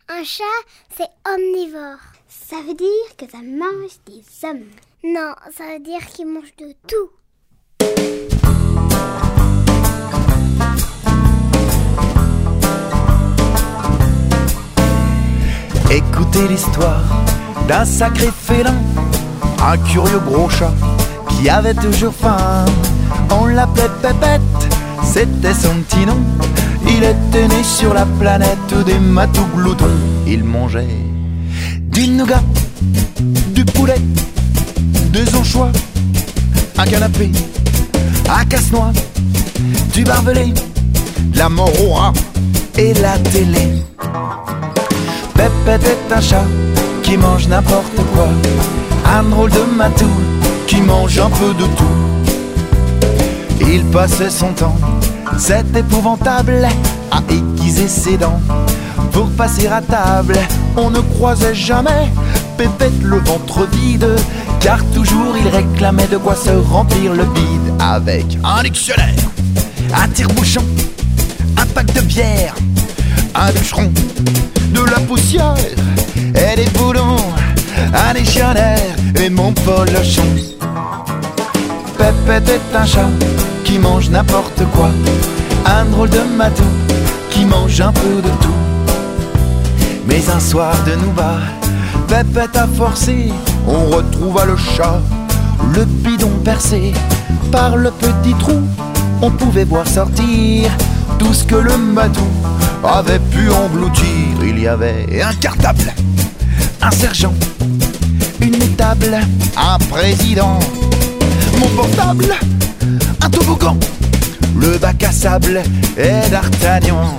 Un chat, c'est omnivore. Ça veut dire que ça mange des hommes. Non, ça veut dire qu'il mange de tout. Écoutez l'histoire d'un sacré félin, un curieux gros chat qui avait toujours faim. On l'appelait Pépette, c'était son petit nom. Il était né sur la planète des matous gloutons. Il mangeait du nougat, du poulet, des anchois, un canapé à casse-noix, du barbelé, de la mort au rat et la télé. Pépette est un chat qui mange n'importe quoi, un drôle de matou qui mange un peu de tout. Il passait son temps, c'est épouvantable, à aiguiser ses dents pour passer à table. On ne croisait jamais Pépette le ventre vide, car toujours il réclamait de quoi se remplir le bide. Avec un dictionnaire, un tire-bouchon, un pack de bière, un bûcheron, de la poussière et des boulons, un dictionnaire et mon polochon. Pépette est un chat qui mange n'importe quoi, un drôle de matou qui mange un peu de tout. Mais un soir de nouba, Pépette a forcé, on retrouva le chat, le bidon percé par le petit trou. On pouvait voir sortir tout ce que le matou avait pu engloutir. Il y avait un cartable, un sergent, une étable, un président, mon portable, un toboggan, le bac à sable et d'Artagnan.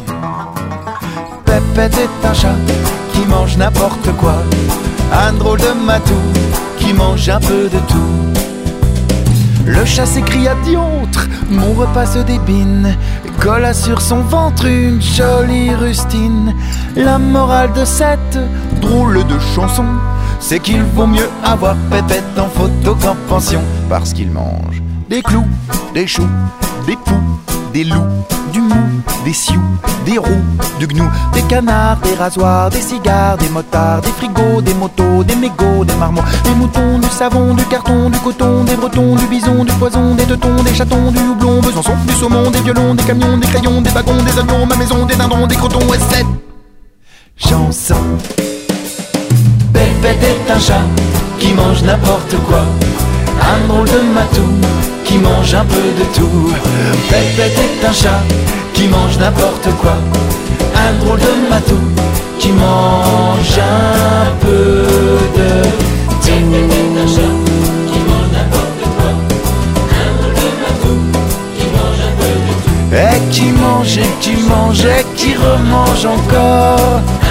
Pépette est un chat qui mange n'importe quoi, un drôle de matou qui mange un peu de tout. Le chat s'écria diantre, mon repas se débine, colla sur son ventre une jolie rustine. La morale de cette drôle de chanson, c'est qu'il vaut mieux avoir Pépette en photo qu'en pension, parce qu'il mange des clous, des choux, des poux, des loups, du mou, des sioux, des roux, du gnou, des canards, des rasoirs, des cigares, des motards, des frigos, des motos, des mégots, des marmots, des moutons, du savon, du carton, du coton, des bretons, du bison, du poison, des teutons, des chatons, du houblon, Besançon, du saumon, des violons, des camions, des crayons, des wagons, des avions, ma maison, des dindons, des crotons et cette chanson. Pépette est un chat qui mange n'importe quoi, un drôle de matou qui mange un peu de tout. Pépette est un chat qui mange n'importe quoi, un drôle de matou qui mange un peu de tout. Pépette est un chat qui mange n'importe quoi, un drôle de matou qui mange un peu de tout. Et qui mange et qui mange et qui remange encore.